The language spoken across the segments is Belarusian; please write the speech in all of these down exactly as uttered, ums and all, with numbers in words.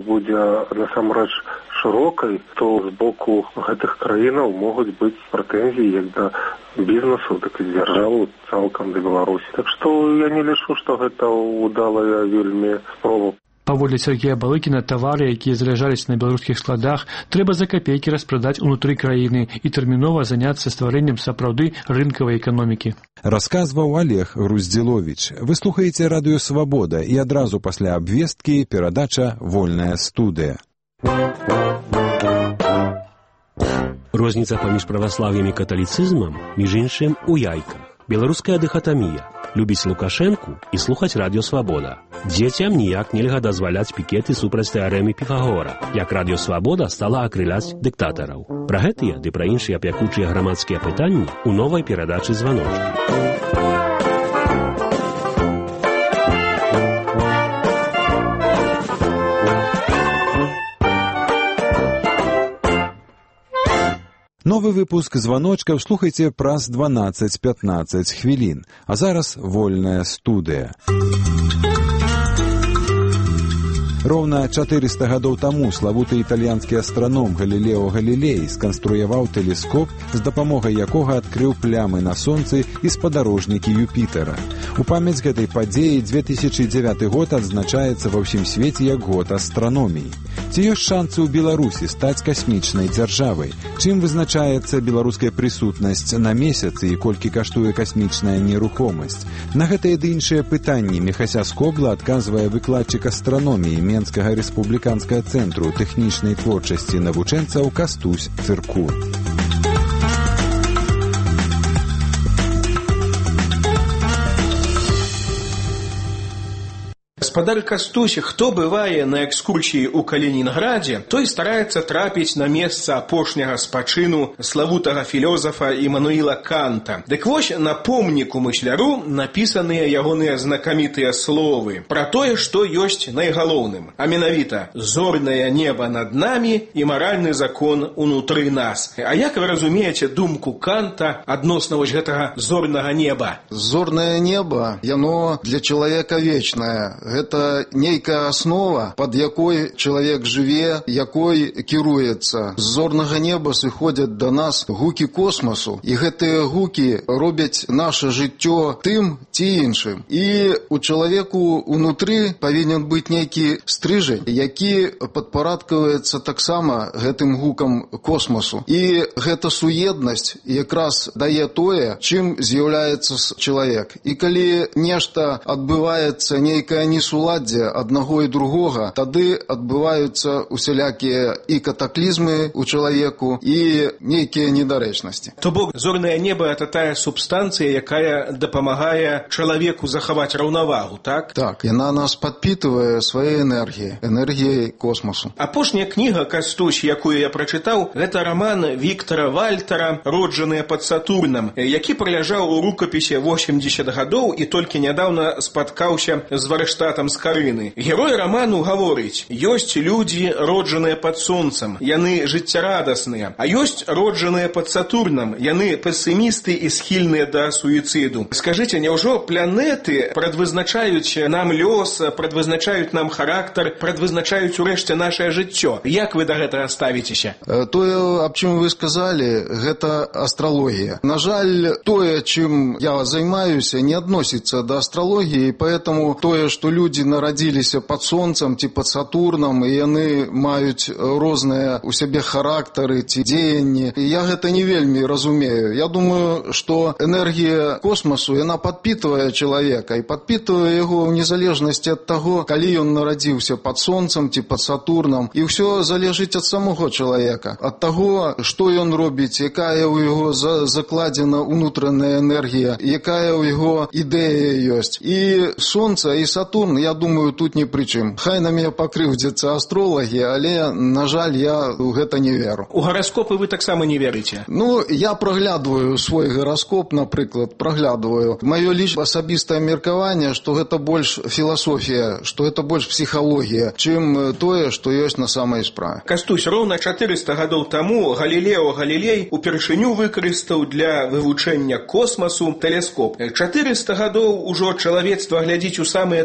будзе насамрэч шырокай, то з боку гэтых краінаў могуць быць прэтэнзіі як да бізнесу, так і дзяржаву цалкам да Беларусі. Так што я не лічу, што гэта удалая вельмі спроба. Паводле Сергея Балыкіна, тавары, якія заляжаліся на беларускіх складах, трэба за капейкі распрадаць унутры краіны і тэрмінова заняцца стварэннем сапраўды рынкавай эканомікі. Расказваў Олег Груздзіловіч. Вы слухаеце радыё «Свабода» і адразу пасля абвесткі перадача «Вольная студыя». Розніца паміж праваслаўем і каталіцызмам, між іншым, у яйках. Беларуская дыхатамія. Любіць Лукашэнку і слухаць радыё «Свабода». Дзецям ніяк нельга дазваляць пікеты супраць тэарэмы Піфагора, як радыё «Свабода» стала акрыляць дыктатараў. Пра гэтыя ды пра іншыя пякучыя грамадскія пытанні ў новай перадачы «Званочкі». Новы выпуск «Званочкаў» слухайце праз дванаццаць-пятнаццаць хвілін. А зараз вольная студыя. Роўна чатырыста гадоў таму славуты італьянскі астраном Галілео Галілей сканструяваў тэлескоп, з дапамогай якога адкрыў плямы на сонцы і спадарожнікі Юпітера. У памяць гэтай падзеі дзве тысячы дзевяты год адзначаецца ва ўсім свеце як год астраноміі. Ці ёсць шанцы ў Беларусі стаць касмічнай дзяржавай? Чым вызначаецца беларуская прысутнасць на месяцы і колькі каштуе касмічная нерухомасць? На гэтыя ды іншыя пытанні Міхася Скобла адказвае выкладчык астраноміі Менскага рэспубліканскага цэнтру тэхнічнай творчасці навучэнцаў Кастусь Цыркун. Гаспадар Кастусь, хто бывае на экскурсіі ў Калінінградзе, той стараецца трапіць на месца апошняга спачыну славутага філёзафа Імануіла Канта. Дык вось на помніку мысляру напісаныя ягоныя знакамітыя словы пра тое, што ёсць найгалоўным, а менавіта зорнае неба над намі і маральны закон унутры нас. А як вы разумееце думку Канта адносна вось гэтага зорнага неба? Зорнае неба, яно для чалавека вечнае. Гэта нейкая аснова, пад якой чалавек жыве, якой кіруецца. З зорнага неба сыходзяць да нас гукі космасу, і гэтыя гукі робяць наша жыццё тым ці іншым. І у чалавеку унутры павінен быць нейкі стрыжань, які падпарадкаваецца таксама гэтым гукам космасу. І гэта суеднасць якраз дае тое, чым з'яўляецца чалавек. І калі нешта адбываецца, нейкая несуладдзе аднаго і другога, тады адбываюцца усялякія і катаклізмы ў чалавеку, і нейкія недарэчнасці. То бок, зорнае неба – это тая субстанцыя, якая дапамагае чалавеку захаваць раўнавагу, так? Так, яна нас падпітвае сваёй энергіяй, энергіяй космосу. Апошняя кніга «Кастусь», якую я прачытаў, гэта раман Віктара Вальтера «Роджаныя пад Сатурнам», які праляжаў у рукапісе восемьдесят гадоў і толькі нядаўна спаткаўся з варштатам з Карыны. Герой раману гаворыць: ёсць людзі, роджаныя пад сонцам, яны жыццярадасныя, а ёсць роджаныя пад Сатурнам, яны песімісты і схільныя да суіцыду. Скажыце, няўжо планеты прадвызначаюць нам лёс, прадвызначаюць нам характар, прадвызначаюць урэшце нашае жыццё? Як вы да гэтага ставіцеся? Тое, аб чым вы сказалі, гэта астралогія. На жаль, тое, чым я займаюся, не адносіцца да астралогіі, поэтому тое, што людзі нарадзіліся пад сонцам ці пад Сатурнам, і яны маюць розныя у сябе характары ці дзеянні, я гэта не вельмі разумею. Я думаю, што энергія космасу, яна падпітвае чалавека і падпітвае яго ў незалежнасці ад таго, калі ён нарадзіўся пад сонцам ці пад Сатурнам. І ўсё залежыць ад самога чалавека, ад таго, што ён робіць, якая ў яго закладзена унутраная энергія, якая ў яго ідэя ёсць. І сонца, і Сатурн, я думаю, тут ні пры чым. Хай на мяне пакрыўдзяцца астролагі, але, на жаль, я ў гэта не веру. У гараскопы вы таксама не верыце? Ну, я праглядваю свой гараскоп, напрыклад, праглядваю. Маё лічб асабістае меркаванне, што гэта больш філасофія, што гэта больш псіхалогія, чым тое, што ёсць на самай справе. Кастусь, роўна чатырыста гадоў таму Галілео Галілей упершыню выкарыстаў для вывучэння космасу тэлескоп. чатырыста гадоў ужо чалавецтва глядзіць у самыя тэхнічныя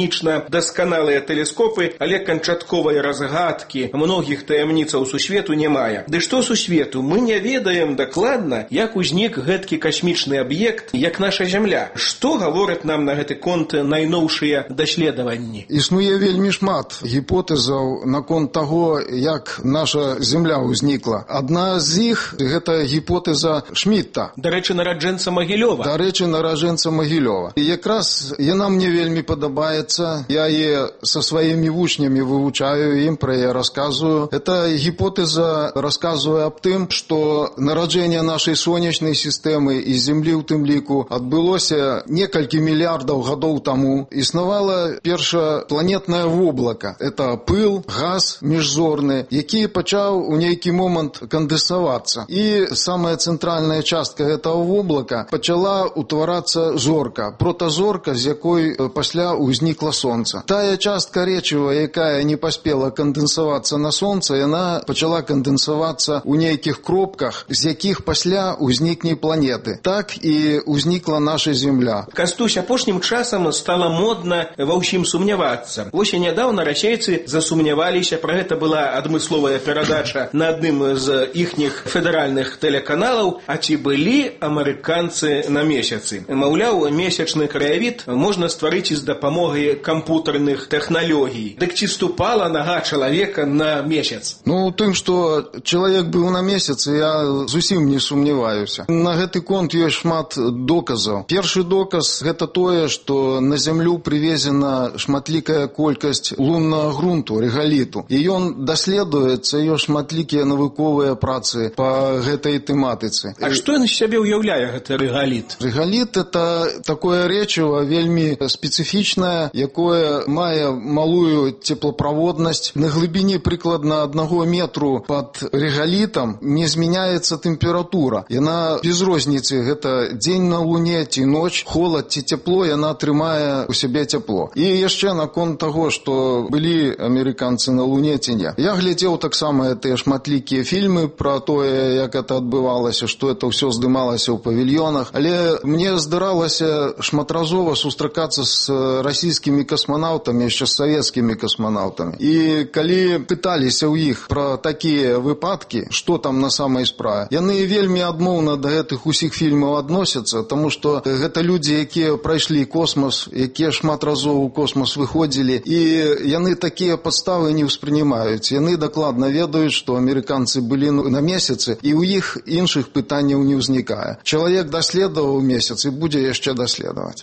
тэхнічна дасканалыя тэлескопы, але канчатковай разгадкі многіх таямніцаў сусвету не мае. Ды што сусвету, мы не ведаем дакладна, як узнік гэткі касмічны аб'ект, як наша зямля. Што гавораць нам на гэты конт найноўшыя даследаванні? Існуе вельмі шмат гіпотэзаў наконт таго, як наша зямля ўзнікла. Адна з іх – гэта гіпотэза Шмідта. Дарэчы, нараджэнца Магілёва. Дарэчы, нараджэнца Магілёва. І якраз яна мне вельмі падабаецца. Я яе са сваімі вучнямі вывучаю, ім пра яе расказваю. Эта гіпотэза расказвае аб тым, што нараджэнне нашай сонечнай сістэмы і зямлі ў тым ліку адбылося некалькі мільярдаў гадоў таму. Існавала перша планетнае воблака. Это пыл, газ міжзорны, які пачаў у нейкі момант кандэнсавацца. І самая цэнтральная частка гэтага воблака пачала утварацца зорка, протазорка, з якой пасля ўзнікла сонца. Тая частка рэчыва, якая не паспела кандэнсавацца на сонца, яна пачала кандэнсавацца ў нейкіх кропках, з якіх пасля ўзнікне планеты. Так і ўзнікла наша зямля. Кастусь, апошнім часам стала модна ва ўсім сумнявацца. Вось і нядаўна расейцы засумняваліся, пра гэта была адмысловая перадача на адным з іхніх федэральных тэлеканалаў, а ці былі амерыканцы на месяцы. Маўляў, месячны краявід можна стварыць з дапамогай кампутарных тэхналогій. Дык ці ступала нага чалавека на месяц? Ну, тым, што чалавек быў на месяцы, я зусім не сумняваюся. На гэты конт ёсць шмат доказаў. Першы доказ – гэта тое, што на зямлю прывезена шматлікая колькасць луннага грунту, рэгаліту. І ён даследуецца, ёсць шматлікія навуковыя працы па гэтай тэматыцы. А што ён з сябе ўяўляе, гэты рэгаліт? Рэгаліт – это такое рэчыва вельмі спецыфічнае, якое мае малую теплоправоднасць. На глыбіні прыкладна аднаго метру пад рэгалітам не змяняецца тэмпература. Яна без розніцы, гэта дзень на луне ці ноч, холад ці цепло, яна трымае у сябе цепло. І яшчэ наконт таго, што былі амерыканцы на луне ці не. Я глядзеў таксама тыя шматлікія фільмы пра тое, як это адбывалася, што это ўсё здымалася ў павільёнах, але мне здаралася шматразова сустракацца з расійскімі касманаўтамі, яшчэ з савецкімі касманаўтамі. І калі пыталіся ў іх пра такія выпадкі, што там на самай справе, яны вельмі адмоўна да гэтых усіх фільмаў адносяцца, таму што гэта людзі, якія прайшлі космос, якія шмат разоў у космос выходзілі, і яны такія падставы не ўспрымаюць. Яны дакладна ведаюць, што амерыканцы былі на месяцы, і ў іх іншых пытанняў не ўзнікае. Чалавек даследаваў месяц і будзе яшчэ даследаваць.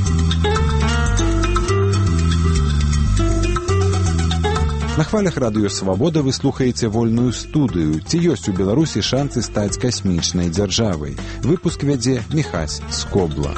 На хвалях радыё «Свабода» вы слухаеце вольную студыю. Ці ёсць у Беларусі шанцы стаць касмічнай дзяржавай? Выпуск вядзе Міхась Скобла.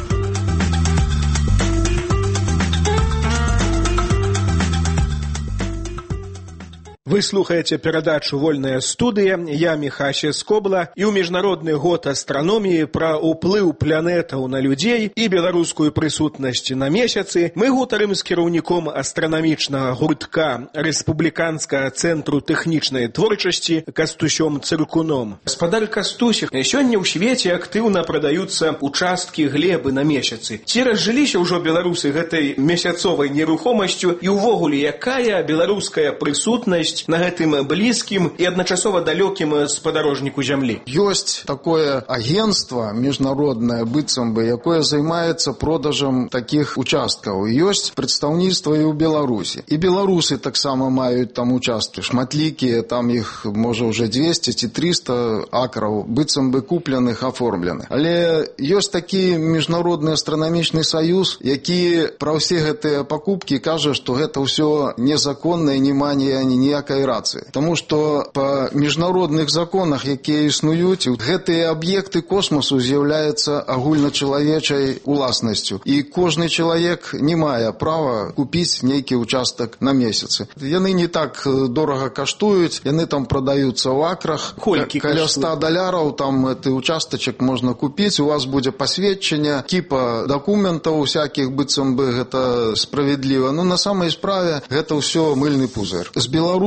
Вы слухаеце перадачу «Вольная студыя». Я Міхася Скобла. І ў Міжнародны год астраноміі пра ўплыў планетаў на людзей і беларускую прысутнасць на месяцы мы гутарым з кіраўніком астранамічнага гуртка Рэспубліканскага цэнтру тэхнічнай творчасці Кастусём Цыркуном. Гаспадар Кастусь, сёння ў свеце актыўна прадаюцца участкі глебы на месяцы. Ці разжыліся ўжо беларусы гэтай месяцовай нерухомасцю і ўвогуле, якая беларуская прысутнасць на гэтым блізкім і адначасова далёкім спадарожніку зямлі? Ёсць такое агенцтва міжнароднае, быццам бы, якое займаецца продажам такіх участкаў. Ёсць прадстаўніцтва і ў Беларусі. І беларусы таксама маюць там участкі шматлікія, там іх можа ўжо дзвесце ці трыста акраў, быццам бы купленых, аформленых. Але ёсць такі міжнародны астранамічны саюз, які пра ўсе гэтыя пакупкі кажа, што гэта ўсё незаконна і не мае ніякай рацыі. Таму што па міжнародных законах, якія існуюць, гэтыя аб'екты космосу з'яўляюцца агульначалавечай уласнасцю. І кожны чалавек не мае права купіць нейкі участак на месяцы. Яны не так дорага каштуюць, яны там прадаюцца ў акрах. Колькі каля ста даляраў там гэты участачак можна купіць, у вас будзе пасведчанне, кіпа дакументаў усякіх, быццам бы гэта справядліва. Ну, на самай справе гэта ўсё мыльны пузыр. З Беларусі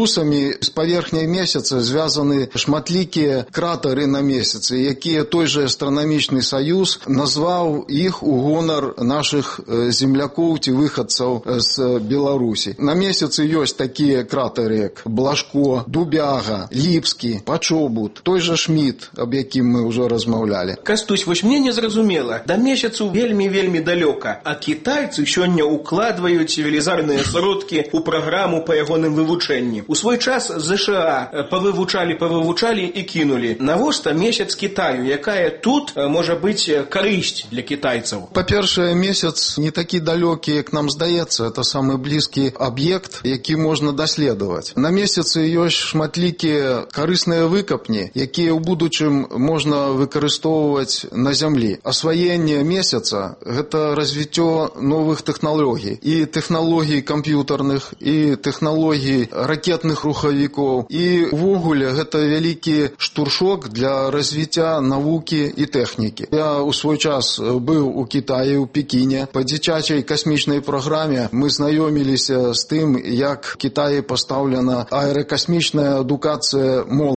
беларусамі з паверхняй месяца звязаны шматлікія кратары на месяцы, якія той же астранамічны саюз назваў іх у гонар нашых землякоў ці выхадцаў з Беларусі. На месяцы ёсць такія кратары, як Блажко, Дубяга, Ліпскі, Пачобут, той же Шмід, аб якім мы ўжо размаўлялі. Кастусь, вось мне незразумела, да месяцу вельмі-вельмі далёка, а кітайцы сёння укладваюць велізарныя сродкі ў праграму па ягоным вывучэнні. У свой час ЗША павывучалі, павывучалі і кінулі. Навошта месяц Кітаю? Якая тут можа быць карысць для кітайцаў? Па-першае, месяц не такі далёкі, як нам здаецца. Это самы блізкі аб'ект, які можна даследаваць. На месяцы ёсць шматлікія карысныя выкапні, якія ў будучым можна выкарыстоўваць на зямлі. Асваенне месяца – гэта развіццё новых тэхналогій. І тэхналогій камп'ютарных, і тэхналогій ракетных рухавікоў. І увогуле гэта вялікі штуршок для развіцця навукі і тэхнікі. Я ў свой час быў у Кітаі, у Пекіне. Па дзіцячай касмічнай праграме мы знаёміліся з тым, як Кітаі пастаўлена аэракасмічная адукацыя моладзі.